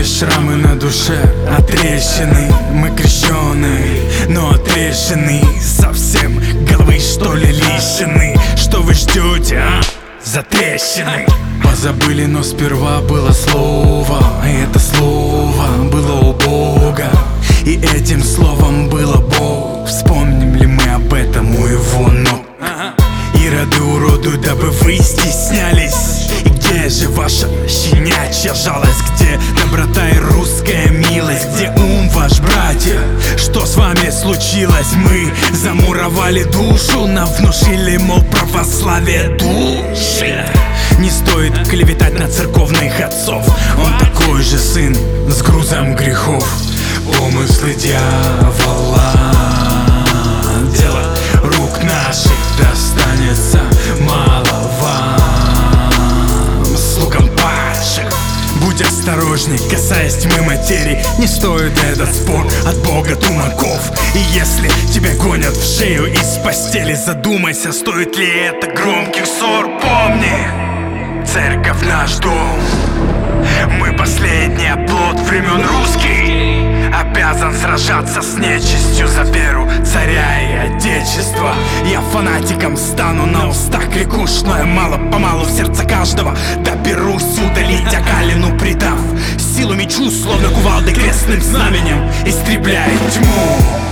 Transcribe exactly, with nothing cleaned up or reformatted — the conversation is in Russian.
шрамы на душе, отрещены. Мы крещеные, но отрещены совсем. Головы что ли лишены? Что вы ждете, а? Затрещины. Позабыли, но сперва было слово, и это слово было у Бога, и этим словом было Бог. Вспомним ли мы об этом у его ног? Ироды уродуют, дабы вы стеснялись. И где же ваша щенячья жалость? Где доброта и русская милость? Где ум ваш, братья? Что с вами случилось? Мы замуровали душу, нам внушили, мол, православие души. Не стоит клеветать на церковных отцов. Он такой же сын с грузом грехов. Помыслы дьявола, дело рук наших достанется мало вам, слугам падших. Будь осторожней, касаясь тьмы материи. Не стоит этот спор от бога тумаков. И если тебя гонят в шею из постели, задумайся, стоит ли это громких ссор. Помни, церковь наш дом. Мы последний оплот времен русских. Обязан сражаться с нечистью за веру царя и отечества. Я фанатиком стану, на устах кликуш, но я мало-помалу в сердце каждого доберусь удалить огалину, придав силу мечу, словно кувалдой крестным знаменем истребляет тьму.